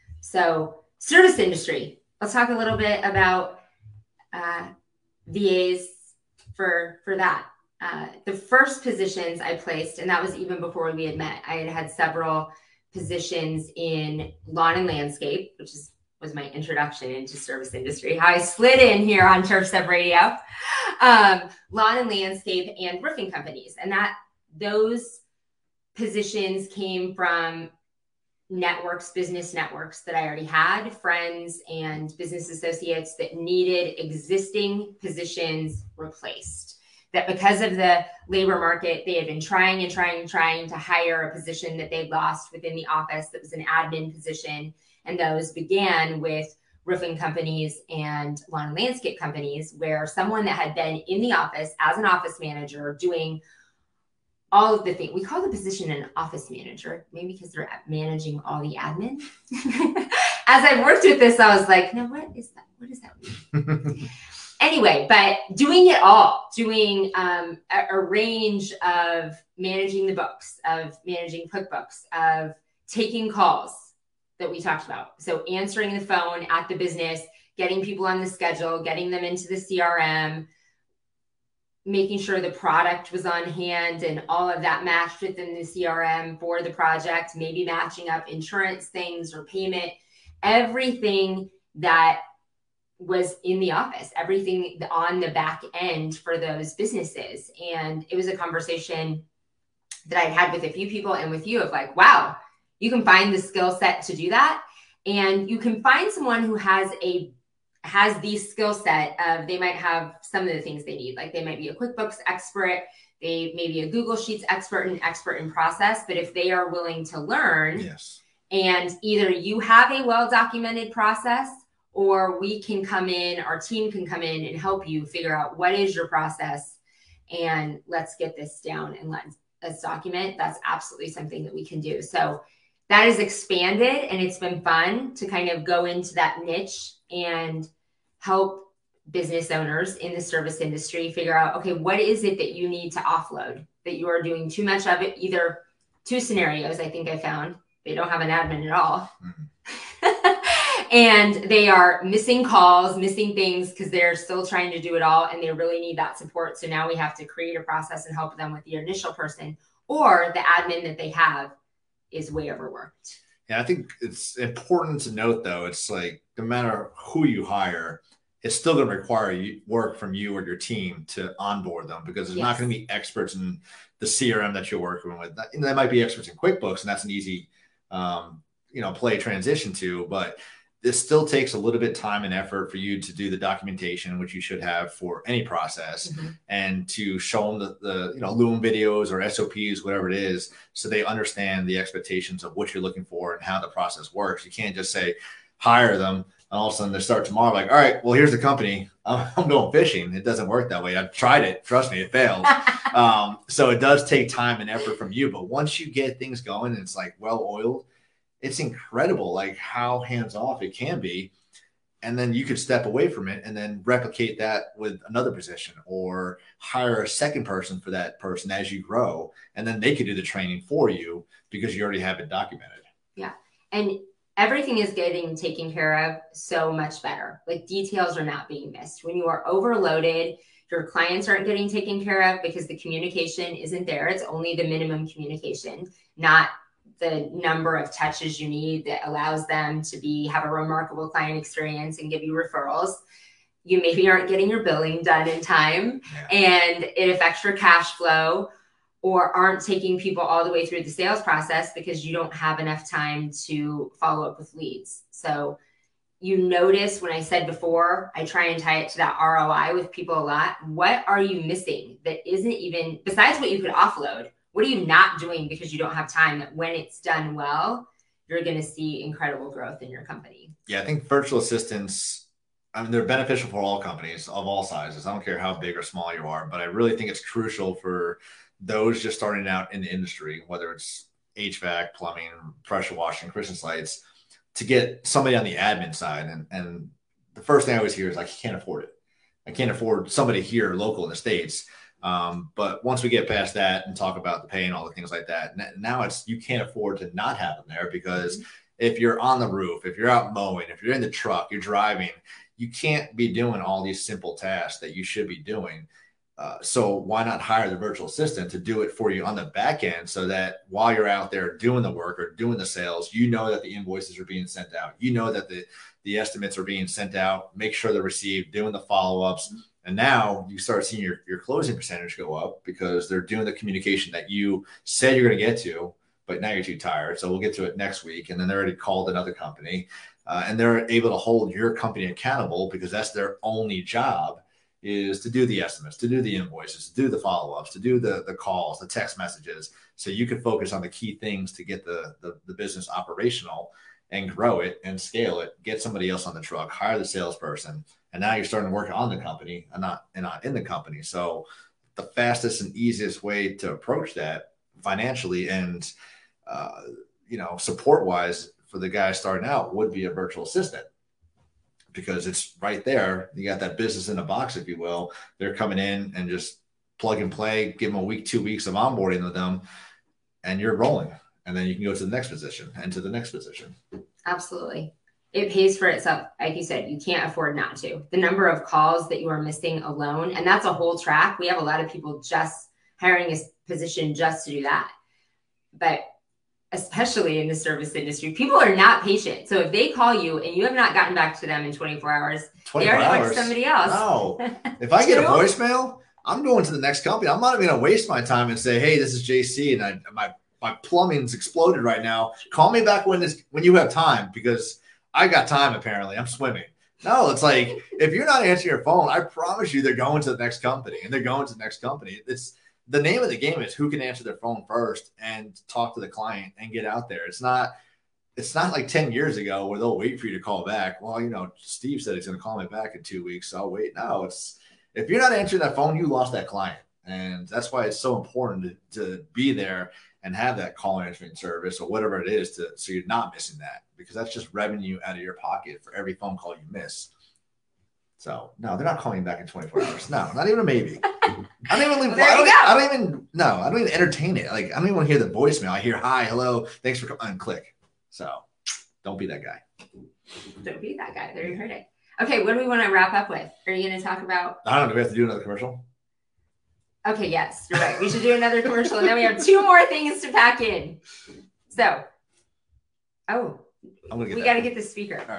So service industry, let's talk a little bit about uh, V As for, for that. Uh, the first positions I placed, and that was even before we had met, I had had several positions in lawn and landscape, which is was my introduction into service industry, how I slid in here on Turf Step Radio, um, lawn and landscape and roofing companies. And that those positions came from networks, business networks that I already had, friends and business associates that needed existing positions replaced. That because of the labor market, they had been trying and trying and trying to hire a position that they'd lost within the office that was an admin position. And those began with roofing companies and lawn and landscape companies, where someone that had been in the office as an office manager doing all of the things. We call the position an office manager, maybe because they're managing all the admin. As I worked with this, I was like, no, what is that? What does that mean? Anyway, but doing it all, doing um, a, a range of managing the books, of managing QuickBooks, of taking calls that we talked about. So answering the phone at the business, getting people on the schedule, getting them into the C R M, making sure the product was on hand and all of that matched within the C R M for the project, maybe matching up insurance things or payment, everything that was in the office, everything on the back end for those businesses. And it was a conversation that I had with a few people and with you of like, wow, you can find the skill set to do that. And you can find someone who has a has the skill set of, they might have some of the things they need. Like they might be a QuickBooks expert, they may be a Google Sheets expert and expert in process, but if they are willing to learn, yes. And either you have a well-documented process, or we can come in, our team can come in and help you figure out what is your process and let's get this down and let's, let's document. That's absolutely something that we can do. So that is expanded, and it's been fun to kind of go into that niche and help business owners in the service industry figure out, okay, what is it that you need to offload, that you are doing too much of it? Either two scenarios, I think I found, they don't have an admin at all. Mm-hmm. And they are missing calls, missing things because they're still trying to do it all and they really need that support. So now we have to create a process and help them with the initial person, or the admin that they have is way overworked. Yeah, I think it's important to note, though, it's like no matter who you hire, it's still going to require you, work from you or your team to onboard them, because there's yes. not going to be experts in the C R M that you're working with. That, they might be experts in QuickBooks, and that's an easy, um, you know, play transition to. But this still takes a little bit of time and effort for you to do the documentation, which you should have for any process, mm-hmm. and to show them the, the, you know, Loom videos or S O Ps, whatever it is, so they understand the expectations of what you're looking for and how the process works. You can't just say, hire them, and all of a sudden they start tomorrow, like, all right, well, here's the company. I'm, I'm going fishing. It doesn't work that way. I've tried it. Trust me, it fails. um, so it does take time and effort from you. But once you get things going and it's like well-oiled, it's incredible, like how hands-off it can be. And then you could step away from it and then replicate that with another position, or hire a second person for that person as you grow. And then they could do the training for you because you already have it documented. Yeah. And everything is getting taken care of so much better. Like details are not being missed. When you are overloaded, your clients aren't getting taken care of because the communication isn't there. It's only the minimum communication, not the number of touches you need that allows them to be have a remarkable client experience and give you referrals. You maybe aren't getting your billing done in time, yeah. and it affects your cash flow, or aren't taking people all the way through the sales process because you don't have enough time to follow up with leads. So you notice when I said before, I try and tie it to that R O I with people a lot. What are you missing that isn't even, besides what you could offload, what are you not doing because you don't have time, that when it's done well, you're going to see incredible growth in your company? Yeah, I think virtual assistants, I mean, they're beneficial for all companies of all sizes. I don't care how big or small you are, but I really think it's crucial for those just starting out in the industry, whether it's H V A C, plumbing, pressure washing, Christmas lights, to get somebody on the admin side. And, and the first thing I always hear is like, I can't afford it. I can't afford somebody here local in the States. Um, but once we get past that and talk about the pay and all the things like that, now it's, you can't afford to not have them there, because mm-hmm. if you're on the roof, if you're out mowing, if you're in the truck, you're driving, you can't be doing all these simple tasks that you should be doing. Uh, so why not hire the virtual assistant to do it for you on the back end, so that while you're out there doing the work or doing the sales, you know that the invoices are being sent out. You know that the, the estimates are being sent out, make sure they're received, doing the follow-ups. And now you start seeing your, your closing percentage go up because they're doing the communication that you said you're going to get to but now you're too tired. So we'll get to it next week. And then they're already called another company. Uh, and they're able to hold your company accountable because that's their only job, is to do the estimates, to do the invoices, to do the follow-ups, to do the, the calls, the text messages. So you can focus on the key things to get the, the, the business operational and grow it and scale it, get somebody else on the truck, hire the salesperson. And now you're starting to work on the company and not, and not in the company. So the fastest and easiest way to approach that financially and, uh, you know, support wise for the guy starting out would be a virtual assistant, because it's right there. You got that business in a box, if you will. They're coming in and just plug and play, give them a week, two weeks of onboarding with them, and you're rolling. And then you can go to the next position and to the next position. Absolutely. It pays for itself. Like you said, you can't afford not to. The number of calls that you are missing alone, and that's a whole track. We have a lot of people just hiring a position just to do that. But especially in the service industry, people are not patient. So if they call you and you have not gotten back to them in twenty-four hours, twenty-four they already hours. went to somebody else. No. If I get a voicemail, I'm going to the next company. I'm not even going to waste my time and say, hey, this is J C and I, my my plumbing's exploded right now. Call me back when this when you have time, because I got time apparently. I'm swimming. No, it's like, if you're not answering your phone, I promise you they're going to the next company and they're going to the next company. It's the name of the game is who can answer their phone first and talk to the client and get out there. It's not it's not like ten years ago where they'll wait for you to call back. Well, you know, Steve said he's going to call me back in two weeks. So I'll wait. No, it's if you're not answering that phone, you lost that client. And that's why it's so important to, to be there and have that call answering service or whatever it is, to so you're not missing that, because that's just revenue out of your pocket for every phone call you miss. So no, they're not calling you back in twenty-four hours. No, not even a maybe. I don't even leave, well, I, don't, I don't even no, I don't even entertain it. Like, I don't even want to hear the voicemail. I hear hi, hello, thanks for calling, and click. So don't be that guy. Don't be that guy. There, you heard it. Okay, what do we want to wrap up with? Are you going to talk about? I don't know. Do we have to do another commercial? Okay, yes, you're right. We should do another commercial, and then we have two more things to pack in. So, oh, I'm gonna get we got to get the speaker. All right.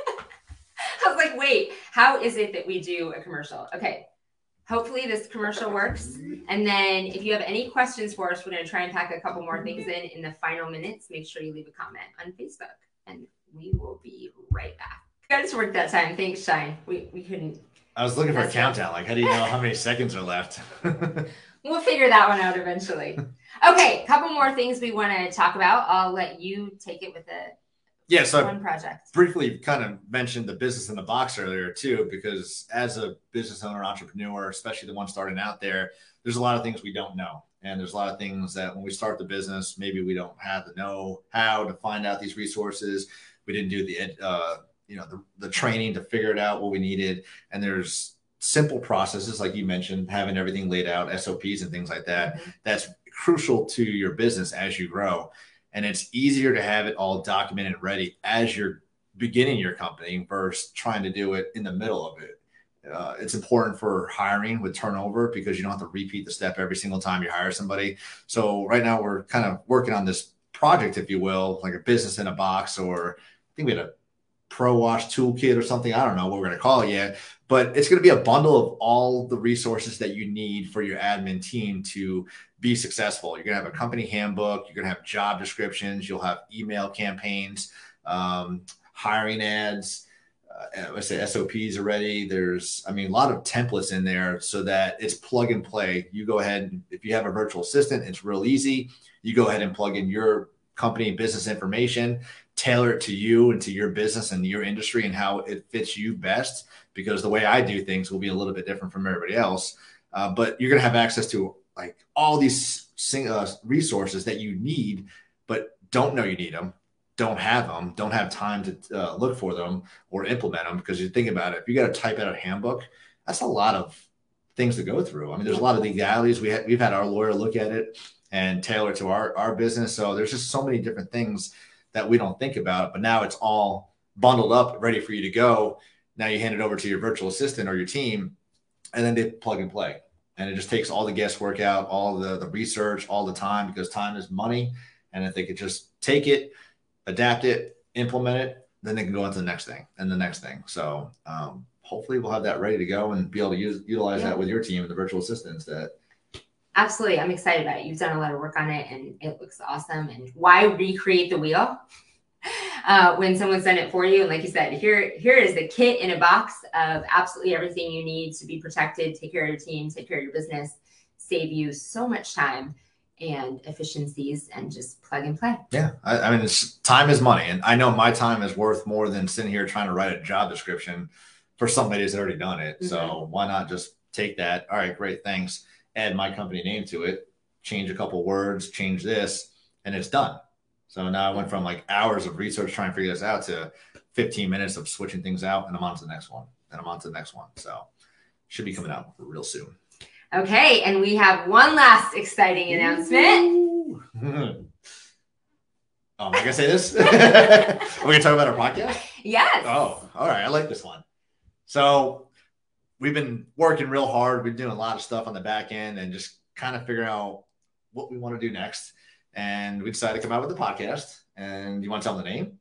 I was like, wait, how is it that we do a commercial? Okay, hopefully this commercial works. And then if you have any questions for us, we're going to try and pack a couple more things in in the final minutes. Make sure you leave a comment on Facebook, and we will be right back. I just worked that time. Thanks, Shine. We, we couldn't. I was looking for a countdown. Like, how do you know how many seconds are left? We'll figure that one out eventually. Okay, a couple more things we want to talk about. I'll let you take it with a yeah. So one project. Briefly kind of mentioned the business in the box earlier too, because as a business owner, entrepreneur, especially the one starting out there, there's a lot of things we don't know. And there's a lot of things that when we start the business, maybe we don't have the know how to find out these resources. We didn't do the, uh, you know, the, the training to figure it out what we needed. And there's simple processes, like you mentioned, having everything laid out, S O Ps and things like that. Mm-hmm. That's crucial to your business as you grow. And it's easier to have it all documented and ready as you're beginning your company versus trying to do it in the middle of it. Uh, it's important for hiring with turnover, because you don't have to repeat the step every single time you hire somebody. So right now we're kind of working on this project, if you will, like a business in a box, or I think we had a Pro Wash toolkit or something. I don't know what we're going to call it yet, but it's going to be a bundle of all the resources that you need for your admin team to be successful. You're going to have a company handbook. You're going to have job descriptions. You'll have email campaigns, um, hiring ads. Uh, I say S O Ps already. There's, I mean, a lot of templates in there so that it's plug and play. You go ahead and if you have a virtual assistant, it's real easy. You go ahead and plug in your company business information, tailor it to you and to your business and your industry and how it fits you best, because the way I do things will be a little bit different from everybody else. Uh, but you're going to have access to like all these uh, resources that you need, but don't know you need them. Don't have them, don't have time to uh, look for them or implement them, because you think about it, if you got to type out a handbook, that's a lot of things to go through. I mean, there's a lot of legalities. We ha- we've had our lawyer look at it and tailor it to our, our business. So there's just so many different things that we don't think about, but now it's all bundled up, ready for you to go. Now you hand it over to your virtual assistant or your team, and then they plug and play. And it just takes all the guesswork out, all the, the research, all the time, because time is money. And if they could just take it, adapt it, implement it, then they can go on to the next thing and the next thing. So um, hopefully we'll have that ready to go and be able to use, utilize yeah. that with your team and the virtual assistants that Absolutely. I'm excited about it. You've done a lot of work on it and it looks awesome. And why recreate the wheel uh, when someone's done it for you? And like you said, here, here is the kit in a box of absolutely everything you need to be protected, take care of your team, take care of your business, save you so much time and efficiencies, and just plug and play. Yeah. I, I mean, it's, time is money. And I know my time is worth more than sitting here trying to write a job description for somebody that's already done it. Mm-hmm. So why not just take that? All right, great. Thanks. Add my company name to it, change a couple words, change this, and it's done. So now I went from like hours of research trying to figure this out to fifteen minutes of switching things out, and I'm on to the next one, and I'm on to the next one. So should be coming out real soon. Okay, and we have one last exciting announcement. Oh, am I gonna say this? We're gonna talk about our podcast? Yes. Oh, all right. I like this one. So we've been working real hard. We've been doing a lot of stuff on the back end and just kind of figuring out what we want to do next. And we decided to come out with a podcast. And you want to tell them the name?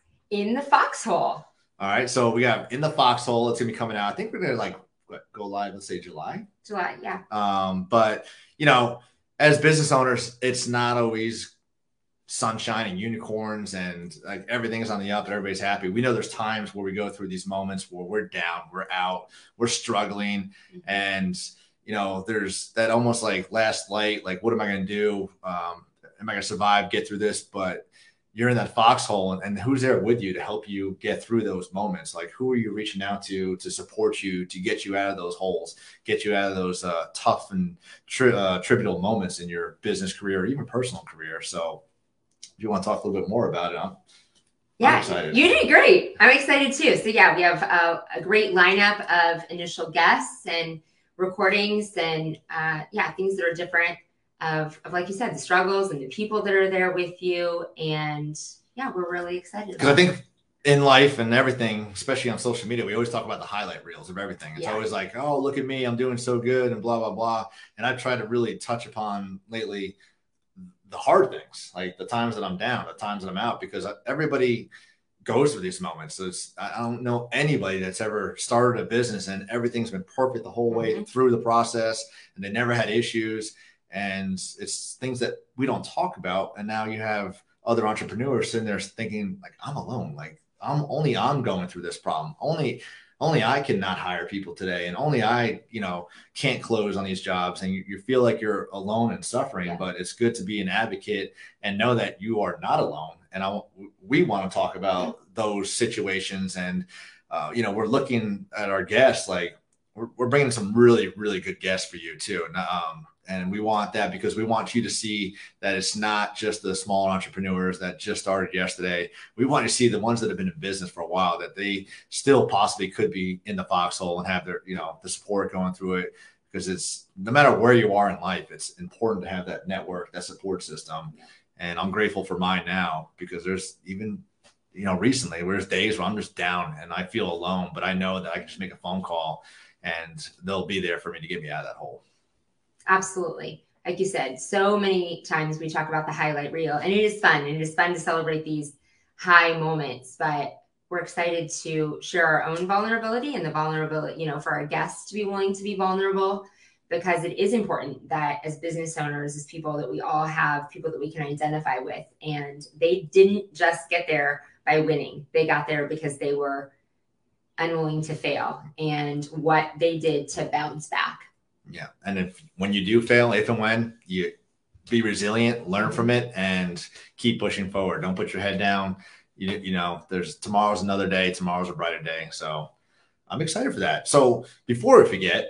In the Foxhole. All right. So we got In the Foxhole. It's going to be coming out. I think we're going to like what, go live, let's say July. July, yeah. Um, but, you know, as business owners, it's not always sunshine and unicorns and like everything's on the up and everybody's happy. We know there's times where we go through these moments where we're down, we're out, we're struggling. Mm-hmm. And, you know, there's that almost like last light, like, what am I going to do? Um, am I going to survive, get through this? But you're in that foxhole, and, and who's there with you to help you get through those moments? Like, who are you reaching out to, to support you, to get you out of those holes, get you out of those uh, tough and tri- uh, trivial moments in your business career, or even personal career. So if you want to talk a little bit more about it, I'm, yeah, I'm excited. You did great. I'm excited too. So yeah, we have a, a great lineup of initial guests and recordings and uh, yeah, things that are different of, of, like you said, the struggles and the people that are there with you. And yeah, we're really excited. Because I think in life and everything, especially on social media, we always talk about the highlight reels of everything. It's yeah. always like, oh, look at me, I'm doing so good and blah, blah, blah. And I've tried to really touch upon lately the hard things, like the times that I'm down, the times that I'm out, because everybody goes through these moments. So it's, I don't know anybody that's ever started a business and everything's been perfect the whole way mm-hmm. through the process and they never had issues. And it's things that we don't talk about. And now you have other entrepreneurs sitting there thinking like, I'm alone. Like I'm only I'm going through this problem. Only, only I cannot hire people today. And only I, you know, can't close on these jobs. And you, you feel like you're alone and suffering, yeah. but it's good to be an advocate and know that you are not alone. And I, we want to talk about those situations. And, uh, you know, we're looking at our guests, like we're, we're bringing some really, really good guests for you too. And, um, And we want that because we want you to see that it's not just the smaller entrepreneurs that just started yesterday. We want you to see the ones that have been in business for a while, that they still possibly could be in the foxhole and have their, you know, the support going through it. Because it's no matter where you are in life, it's important to have that network, that support system. And I'm grateful for mine now because there's even, you know, recently there's days where I'm just down and I feel alone, but I know that I can just make a phone call and they'll be there for me to get me out of that hole. Absolutely. Like you said, so many times we talk about the highlight reel and it is fun and it is fun to celebrate these high moments, but we're excited to share our own vulnerability and the vulnerability, you know, for our guests to be willing to be vulnerable, because it is important that as business owners, as people that we all have people that we can identify with, and they didn't just get there by winning. They got there because they were unwilling to fail and what they did to bounce back. Yeah. And if, when you do fail, if and when, you be resilient, learn from it and keep pushing forward. Don't put your head down. You, you know, there's tomorrow's another day. Tomorrow's a brighter day. So I'm excited for that. So before we forget,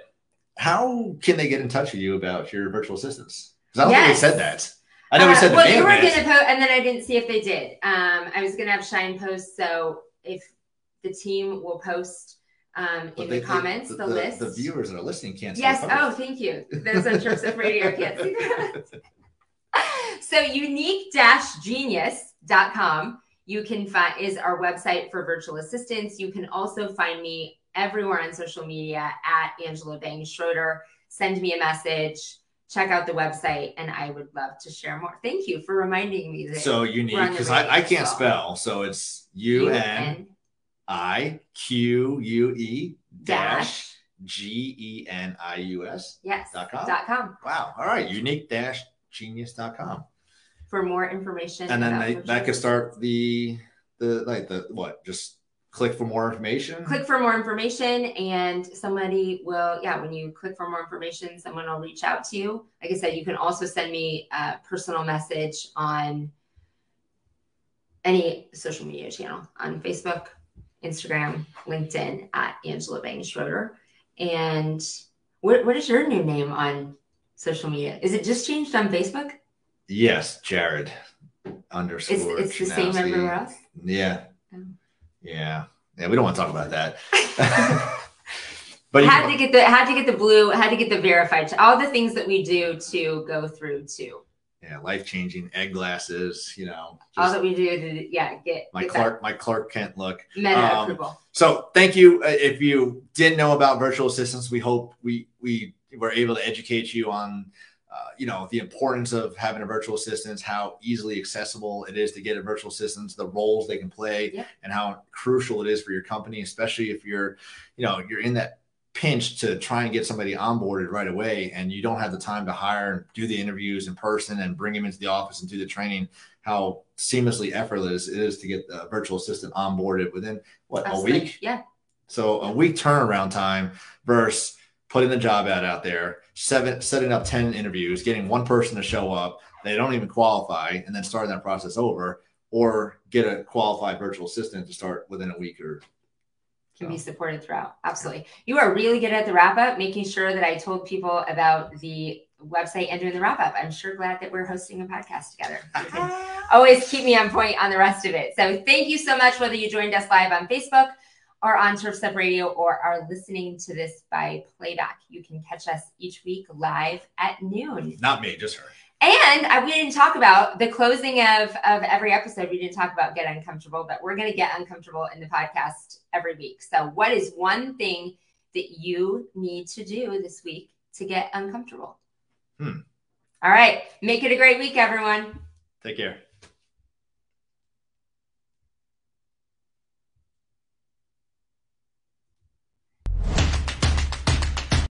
how can they get in touch with you about your virtual assistants? Because I don't yes. think we said that. I know uh, we said the well, name you were of going to post, and then I didn't see if they did. Um, I was going to have Shine post. So if the team will post Um, in they, the comments, they, the, the list. The viewers that are listening can't see. Yes. Oh, thank you. Those on Trips of Radio can't see that. So unique dash genius dot com you can find is our website for virtual assistants. You can also find me everywhere on social media at Angela Bang Schroeder. Send me a message. Check out the website, and I would love to share more. Thank you for reminding me that. So unique, because I, I can't spell. So it's U N I Q U E dash G E N I U S Yes. Dot com. Dot com. Wow. All right. Unique dash genius dot com. For more information. And then they, that could start the, the, like the, what, just click for more information? Click for more information, and somebody will, yeah, when you click for more information, someone will reach out to you. Like I said, you can also send me a personal message on any social media channel, on Facebook, Instagram, LinkedIn, at Angela Bang Schroeder. And what, what is your new name on social media? Is it just changed on Facebook? Yes, Jared underscore. It's, it's the same everywhere else? Yeah. Oh. Yeah. Yeah. We don't want to talk about that. But had you, to get the had to get the blue, had to get the verified, all the things that we do to go through to. Yeah, life changing egg glasses, you know. All that we do to yeah, get my get Clark, my Clark Kent look. Meta um, approval. So thank you. Uh, if you didn't know about virtual assistants, we hope we we were able to educate you on uh, you know, the importance of having a virtual assistant, how easily accessible it is to get a virtual assistant, the roles they can play, yeah. and how crucial it is for your company, especially if you're, you know, you're in that pinch to try and get somebody onboarded right away and you don't have the time to hire and do the interviews in person and bring them into the office and do the training, how seamlessly effortless it is to get the virtual assistant onboarded within what, Absolutely. a week? Yeah. So a week turnaround time versus putting the job ad out there, seven, setting up ten interviews, getting one person to show up, they don't even qualify, and then starting that process over, or get a qualified virtual assistant to start within a week or can be supported throughout. Absolutely. You are really good at the wrap up, making sure that I told people about the website and doing the wrap up. I'm sure glad that we're hosting a podcast together. You can always keep me on point on the rest of it. So thank you so much, whether you joined us live on Facebook or on Turf Step Radio or are listening to this by playback. You can catch us each week live at noon. Not me, just her. And I, we didn't talk about the closing of, of every episode. We didn't talk about get uncomfortable, but we're going to get uncomfortable in the podcast every week. So what is one thing that you need to do this week to get uncomfortable? Hmm. All right. Make it a great week, everyone. Take care.